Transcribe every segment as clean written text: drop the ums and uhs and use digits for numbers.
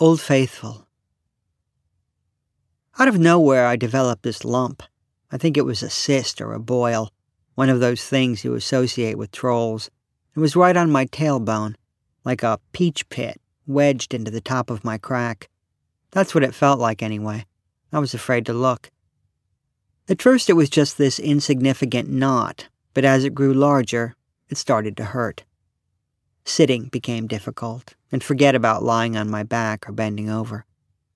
Old Faithful. Out of nowhere, I developed this lump. I think it was a cyst or a boil, one of those things you associate with trolls. It was right on my tailbone, like a peach pit wedged into the top of my crack. That's what it felt like anyway. I was afraid to look. At first it was just this insignificant knot, but as it grew larger, it started to hurt. Sitting became difficult, and forget about lying on my back or bending over.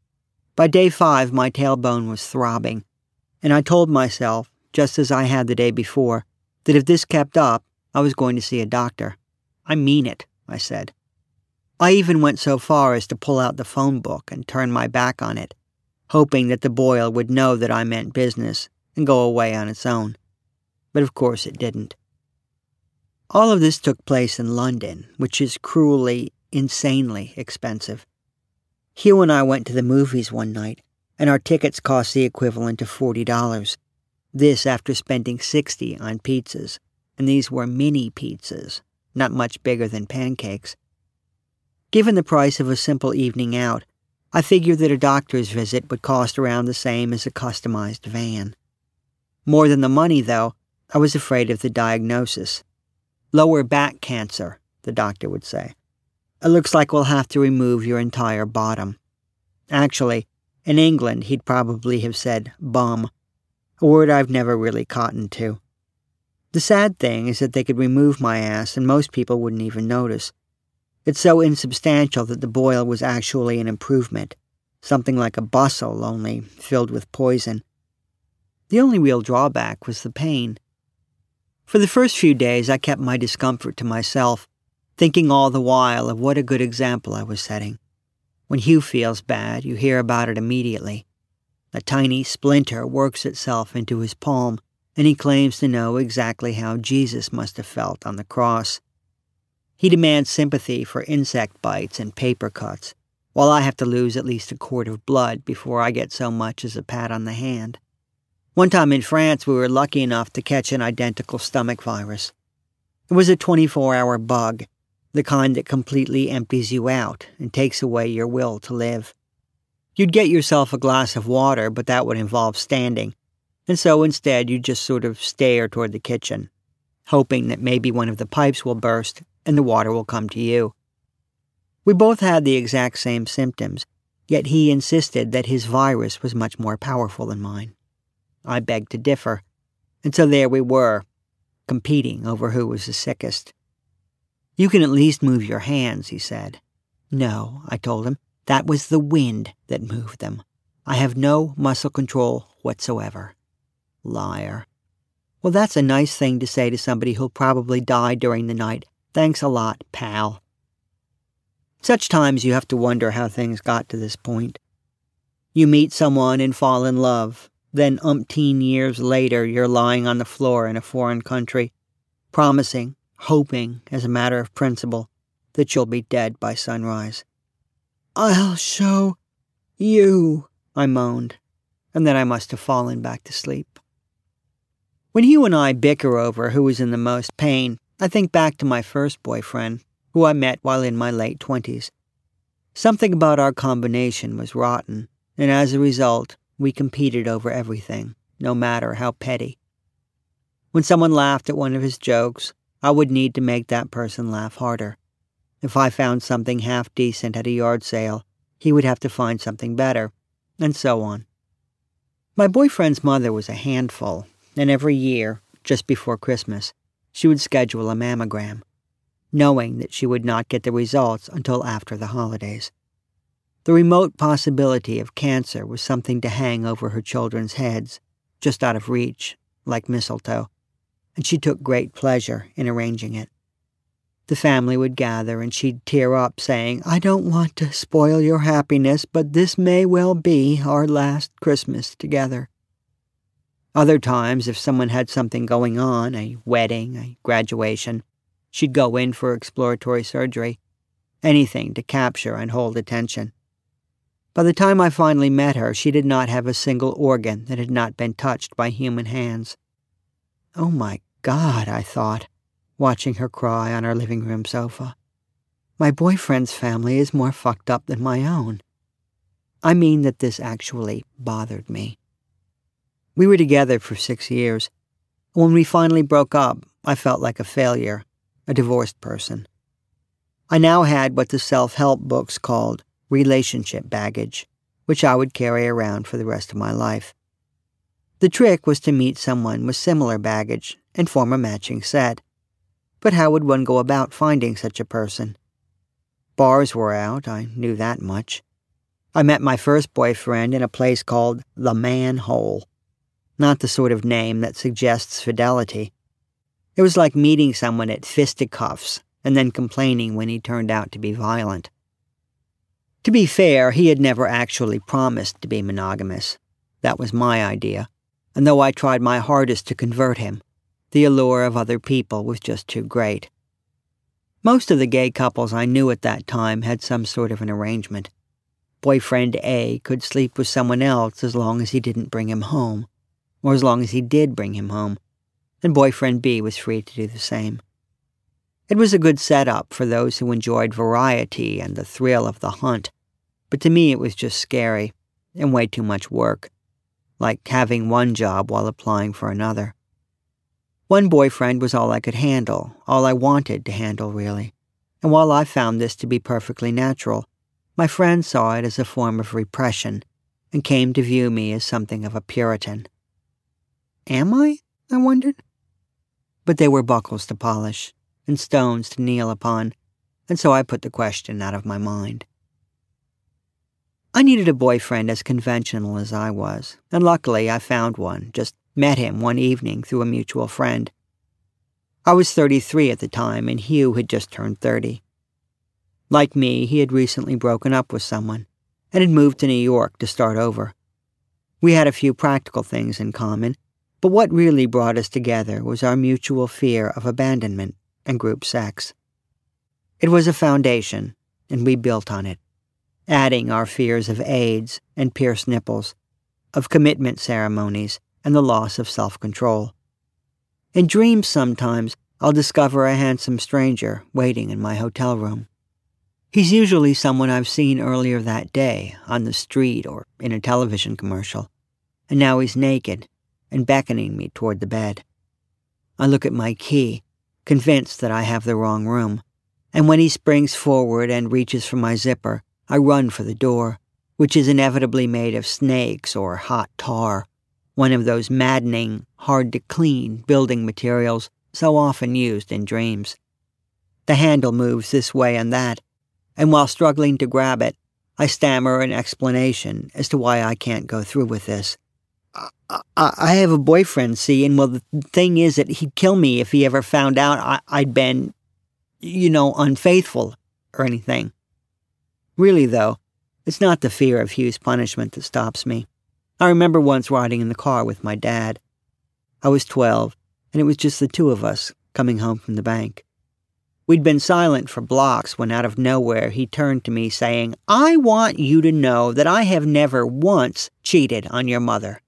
By day 5, my tailbone was throbbing, and I told myself, just as I had the day before, that if this kept up, I was going to see a doctor. I mean it, I said. I even went so far as to pull out the phone book and turn my back on it, hoping that the boil would know that I meant business and go away on its own. But of course it didn't. All of this took place in London, which is cruelly, insanely expensive. Hugh and I went to the movies one night, and our tickets cost the equivalent of $40. This after spending $60 on pizzas, and these were mini pizzas, not much bigger than pancakes. Given the price of a simple evening out, I figured that a doctor's visit would cost around the same as a customized van. More than the money, though, I was afraid of the diagnosis. Lower back cancer, the doctor would say. It looks like we'll have to remove your entire bottom. Actually, in England, he'd probably have said bum, a word I've never really cottoned to. The sad thing is that they could remove my ass and most people wouldn't even notice. It's so insubstantial that the boil was actually an improvement, something like a bustle, only filled with poison. The only real drawback was the pain. For the first few days, I kept my discomfort to myself, thinking all the while of what a good example I was setting. When Hugh feels bad, you hear about it immediately. A tiny splinter works itself into his palm, and he claims to know exactly how Jesus must have felt on the cross. He demands sympathy for insect bites and paper cuts, while I have to lose at least a quart of blood before I get so much as a pat on the hand. One time in France, we were lucky enough to catch an identical stomach virus. It was a 24-hour bug, the kind that completely empties you out and takes away your will to live. You'd get yourself a glass of water, but that would involve standing, and so instead you'd just sort of stare toward the kitchen, hoping that maybe one of the pipes will burst and the water will come to you. We both had the exact same symptoms, yet he insisted that his virus was much more powerful than mine. I begged to differ, and so there we were, competing over who was the sickest. You can at least move your hands, he said. No, I told him, that was the wind that moved them. I have no muscle control whatsoever. Liar. Well, that's a nice thing to say to somebody who'll probably die during the night. Thanks a lot, pal. Such times you have to wonder how things got to this point. You meet someone and fall in love. Then umpteen years later, you're lying on the floor in a foreign country, promising, hoping, as a matter of principle, that you'll be dead by sunrise. I'll show you, I moaned, and then I must have fallen back to sleep. When Hugh and I bicker over who was in the most pain, I think back to my first boyfriend, who I met while in my late 20s. Something about our combination was rotten, and as a result, we competed over everything, no matter how petty. When someone laughed at one of his jokes, I would need to make that person laugh harder. If I found something half-decent at a yard sale, he would have to find something better, and so on. My boyfriend's mother was a handful, and every year, just before Christmas, she would schedule a mammogram, knowing that she would not get the results until after the holidays. The remote possibility of cancer was something to hang over her children's heads, just out of reach, like mistletoe, and she took great pleasure in arranging it. The family would gather and she'd tear up saying, I don't want to spoil your happiness, but this may well be our last Christmas together. Other times, if someone had something going on, a wedding, a graduation, she'd go in for exploratory surgery, anything to capture and hold attention. By the time I finally met her, she did not have a single organ that had not been touched by human hands. Oh my God, I thought, watching her cry on our living room sofa. My boyfriend's family is more fucked up than my own. I mean that this actually bothered me. We were together for 6 years. When we finally broke up, I felt like a failure, a divorced person. I now had what the self-help books called relationship baggage, which I would carry around for the rest of my life. The trick was to meet someone with similar baggage and form a matching set. But how would one go about finding such a person? Bars were out, I knew that much. I met my first boyfriend in a place called The Manhole. Not the sort of name that suggests fidelity. It was like meeting someone at fisticuffs and then complaining when he turned out to be violent. To be fair, he had never actually promised to be monogamous. That was my idea, and though I tried my hardest to convert him, the allure of other people was just too great. Most of the gay couples I knew at that time had some sort of an arrangement. Boyfriend A could sleep with someone else as long as he didn't bring him home, or as long as he did bring him home, and boyfriend B was free to do the same. It was a good setup for those who enjoyed variety and the thrill of the hunt, but to me it was just scary and way too much work, like having one job while applying for another. One boyfriend was all I could handle, all I wanted to handle, really, and while I found this to be perfectly natural, my friends saw it as a form of repression and came to view me as something of a Puritan. Am I wondered? But they were buckles to polish and stones to kneel upon, and so I put the question out of my mind. I needed a boyfriend as conventional as I was, and luckily I found one, just met him one evening through a mutual friend. I was 33 at the time, and Hugh had just turned 30. Like me, he had recently broken up with someone, and had moved to New York to start over. We had a few practical things in common, but what really brought us together was our mutual fear of abandonment and group sex. It was a foundation, and we built on it, adding our fears of AIDS and pierced nipples, of commitment ceremonies, and the loss of self-control. In dreams sometimes, I'll discover a handsome stranger waiting in my hotel room. He's usually someone I've seen earlier that day, on the street or in a television commercial, and now he's naked and beckoning me toward the bed. I look at my key, convinced that I have the wrong room, and when he springs forward and reaches for my zipper, I run for the door, which is inevitably made of snakes or hot tar, one of those maddening, hard-to-clean building materials so often used in dreams. The handle moves this way and that, and while struggling to grab it, I stammer an explanation as to why I can't go through with this. I have a boyfriend, see, and well, the thing is that he'd kill me if he ever found out I'd been, unfaithful or anything. Really, though, it's not the fear of Hugh's punishment that stops me. I remember once riding in the car with my dad. I was 12, and it was just the two of us coming home from the bank. We'd been silent for blocks when out of nowhere he turned to me saying, "I want you to know that I have never once cheated on your mother."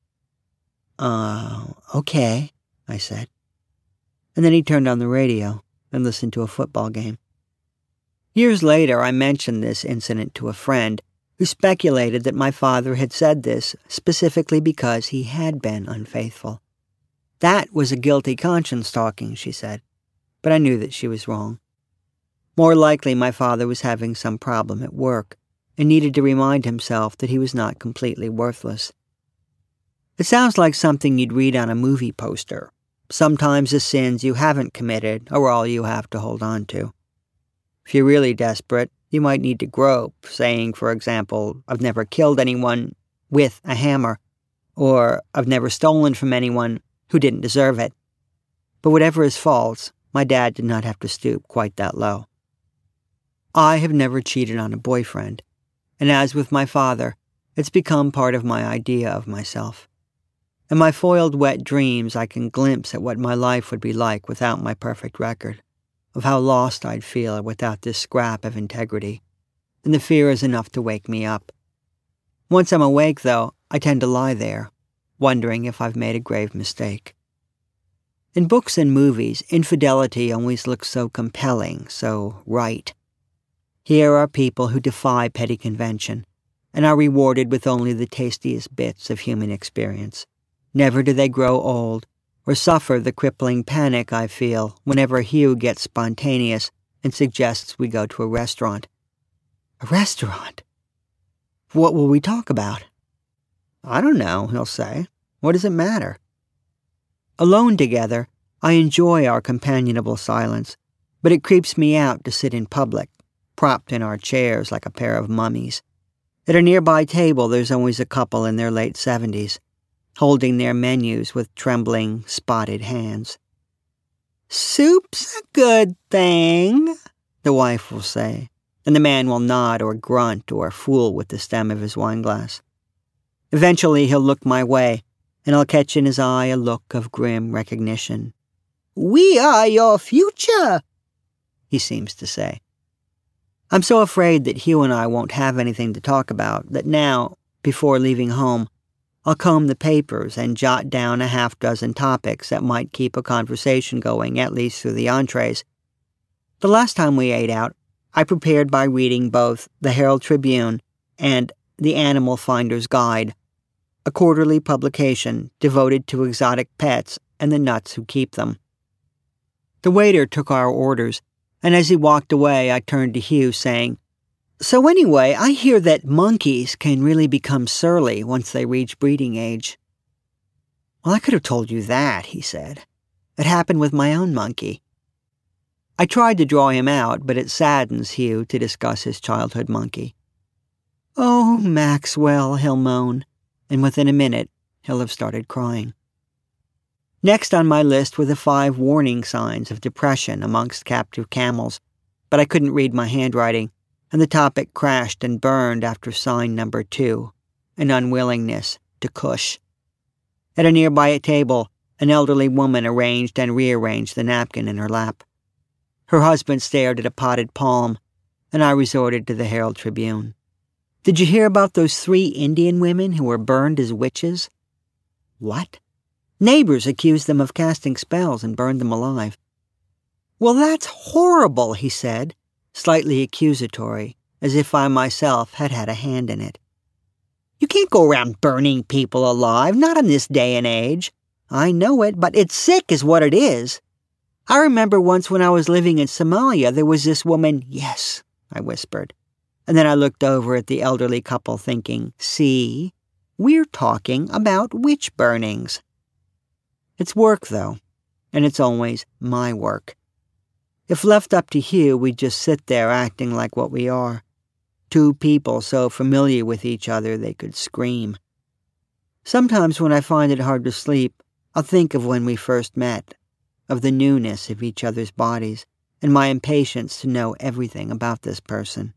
Okay, I said. And then he turned on the radio and listened to a football game. Years later, I mentioned this incident to a friend who speculated that my father had said this specifically because he had been unfaithful. That was a guilty conscience talking, she said, but I knew that she was wrong. More likely, my father was having some problem at work and needed to remind himself that he was not completely worthless. It sounds like something you'd read on a movie poster. Sometimes the sins you haven't committed are all you have to hold on to. If you're really desperate, you might need to grope, saying, for example, "I've never killed anyone with a hammer," or "I've never stolen from anyone who didn't deserve it." But whatever his faults, my dad did not have to stoop quite that low. I have never cheated on a boyfriend, and as with my father, it's become part of my idea of myself. In my foiled wet dreams, I can glimpse at what my life would be like without my perfect record, of how lost I'd feel without this scrap of integrity, and the fear is enough to wake me up. Once I'm awake, though, I tend to lie there, wondering if I've made a grave mistake. In books and movies, infidelity always looks so compelling, so right. Here are people who defy petty convention, and are rewarded with only the tastiest bits of human experience. Never do they grow old or suffer the crippling panic I feel whenever Hugh gets spontaneous and suggests we go to a restaurant. A restaurant? What will we talk about? I don't know, he'll say. What does it matter? Alone together, I enjoy our companionable silence, but it creeps me out to sit in public, propped in our chairs like a pair of mummies. At a nearby table, there's always a couple in their late 70s, holding their menus with trembling, spotted hands. "Soup's a good thing," the wife will say, and the man will nod or grunt or fool with the stem of his wineglass. Eventually, he'll look my way, and I'll catch in his eye a look of grim recognition. "We are your future," he seems to say. I'm so afraid that Hugh and I won't have anything to talk about that now, before leaving home, I'll comb the papers and jot down a half-dozen topics that might keep a conversation going, at least through the entrees. The last time we ate out, I prepared by reading both the Herald Tribune and the Animal Finder's Guide, a quarterly publication devoted to exotic pets and the nuts who keep them. The waiter took our orders, and as he walked away, I turned to Hugh, saying, "So anyway, I hear that monkeys can really become surly once they reach breeding age." "Well, I could have told you that," he said. "It happened with my own monkey." I tried to draw him out, but it saddens Hugh to discuss his childhood monkey. "Oh, Maxwell," he'll moan, and within a minute, he'll have started crying. Next on my list were the 5 warning signs of depression amongst captive camels, but I couldn't read my handwriting, and the topic crashed and burned after sign number 2, an unwillingness to cush. At a nearby table, an elderly woman arranged and rearranged the napkin in her lap. Her husband stared at a potted palm, and I resorted to the Herald Tribune. "Did you hear about those 3 Indian women who were burned as witches?" "What?" "Neighbors accused them of casting spells and burned them alive." "Well, that's horrible," he said, slightly accusatory, as if I myself had had a hand in it. "You can't go around burning people alive, not in this day and age. I know it, but it's sick is what it is. I remember once when I was living in Somalia, there was this woman—" "Yes," I whispered, and then I looked over at the elderly couple thinking, "See, we're talking about witch burnings." It's work, though, and it's always my work. If left up to Hugh, we'd just sit there acting like what we are. 2 people so familiar with each other they could scream. Sometimes when I find it hard to sleep, I'll think of when we first met, of the newness of each other's bodies, and my impatience to know everything about this person.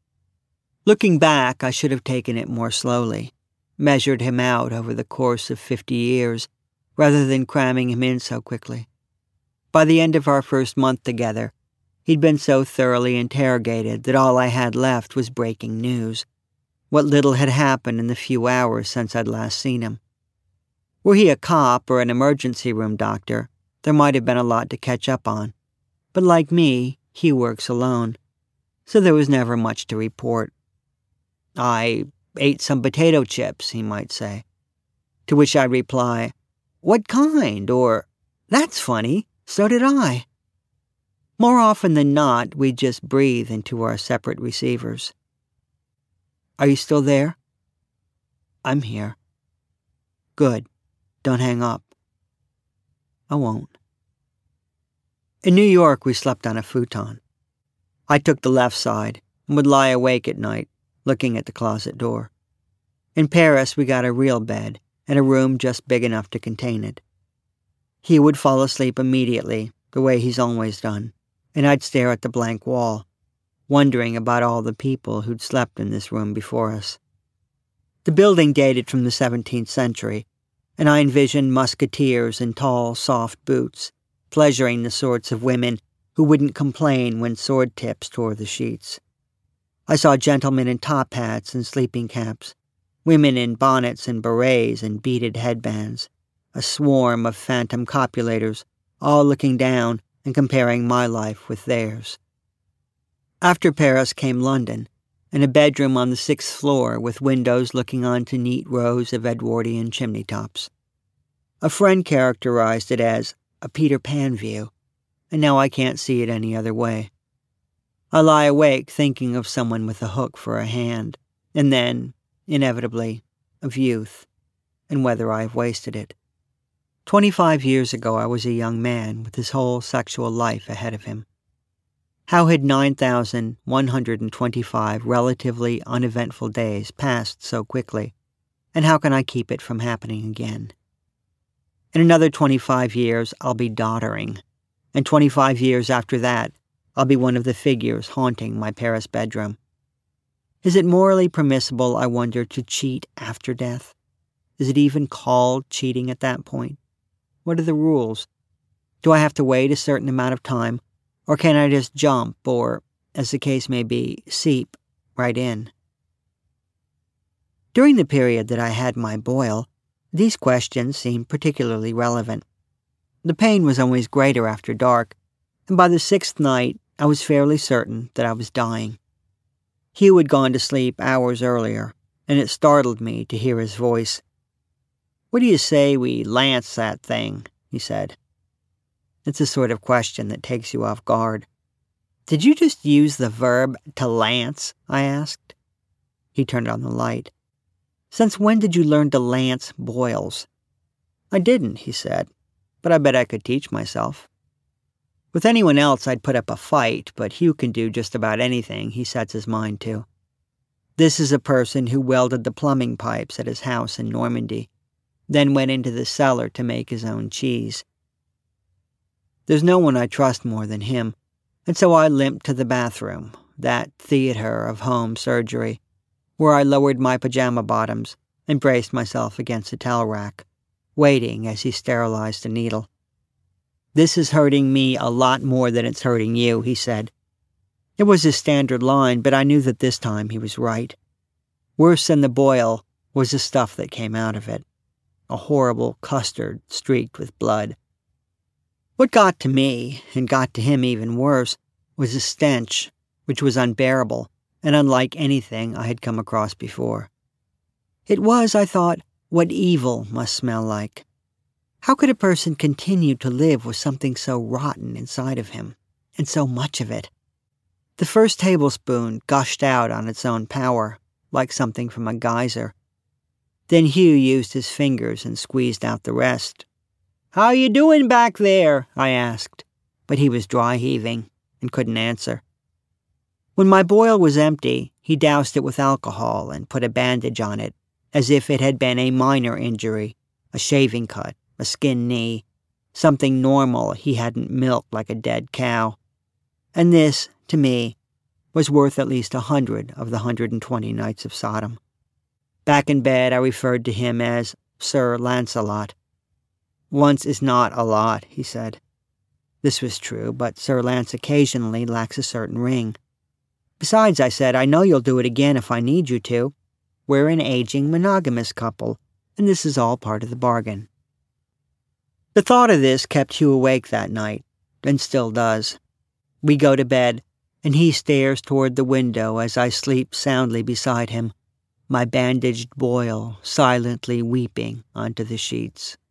Looking back, I should have taken it more slowly, measured him out over the course of 50 years, rather than cramming him in so quickly. By the end of our first month together, he'd been so thoroughly interrogated that all I had left was breaking news, what little had happened in the few hours since I'd last seen him. Were he a cop or an emergency room doctor, there might have been a lot to catch up on, but like me, he works alone, so there was never much to report. "I ate some potato chips," he might say, to which I'd reply, "What kind?" or, "That's funny, so did I." More often than not, we'd just breathe into our separate receivers. "Are you still there?" "I'm here." "Good. Don't hang up." "I won't." In New York, we slept on a futon. I took the left side and would lie awake at night, looking at the closet door. In Paris, we got a real bed and a room just big enough to contain it. He would fall asleep immediately, the way he's always done, and I'd stare at the blank wall, wondering about all the people who'd slept in this room before us. The building dated from the 17th century, and I envisioned musketeers in tall, soft boots, pleasuring the sorts of women who wouldn't complain when sword tips tore the sheets. I saw gentlemen in top hats and sleeping caps, women in bonnets and berets and beaded headbands, a swarm of phantom copulators, all looking down and comparing my life with theirs. After Paris came London, and a bedroom on the 6th floor with windows looking onto neat rows of Edwardian chimney tops. A friend characterized it as a Peter Pan view, and now I can't see it any other way. I lie awake thinking of someone with a hook for a hand, and then, inevitably, of youth, and whether I have wasted it. 25 years ago I was a young man with his whole sexual life ahead of him. How had 9,125 relatively uneventful days passed so quickly, and how can I keep it from happening again? In another 25 years, I'll be doddering, and 25 years after that, I'll be one of the figures haunting my Paris bedroom. Is it morally permissible, I wonder, to cheat after death? Is it even called cheating at that point? What are the rules? Do I have to wait a certain amount of time, or can I just jump or, as the case may be, seep right in? During the period that I had my boil, these questions seemed particularly relevant. The pain was always greater after dark, and by the 6th night, I was fairly certain that I was dying. Hugh had gone to sleep hours earlier, and it startled me to hear his voice. "What do you say we lance that thing?" he said. It's a sort of question that takes you off guard. "Did you just use the verb to lance?" I asked. He turned on the light. "Since when did you learn to lance boils?" "I didn't," he said, "but I bet I could teach myself." With anyone else I'd put up a fight, but Hugh can do just about anything he sets his mind to. This is a person who welded the plumbing pipes at his house in Normandy, then went into the cellar to make his own cheese. There's no one I trust more than him, and so I limped to the bathroom, that theater of home surgery, where I lowered my pajama bottoms and braced myself against a towel rack, waiting as he sterilized the needle. "This is hurting me a lot more than it's hurting you," he said. It was his standard line, but I knew that this time he was right. Worse than the boil was the stuff that came out of it, a horrible custard streaked with blood. What got to me, and got to him even worse, was a stench, which was unbearable and unlike anything I had come across before. It was, I thought, what evil must smell like. How could a person continue to live with something so rotten inside of him, and so much of it? The first tablespoon gushed out on its own power, like something from a geyser. Then Hugh used his fingers and squeezed out the rest. "How you doing back there?" I asked, but he was dry heaving and couldn't answer. When my boil was empty, he doused it with alcohol and put a bandage on it, as if it had been a minor injury, a shaving cut, a skinned knee, something normal he hadn't milked like a dead cow. And this, to me, was worth at least 100 of the 120 nights of Sodom. Back in bed, I referred to him as Sir Lancelot. "Once is not a lot," he said. This was true, but Sir Lance occasionally lacks a certain ring. "Besides," I said, "I know you'll do it again if I need you to. We're an aging monogamous couple, and this is all part of the bargain." The thought of this kept Hugh awake that night, and still does. We go to bed, and he stares toward the window as I sleep soundly beside him, my bandaged boil silently weeping onto the sheets.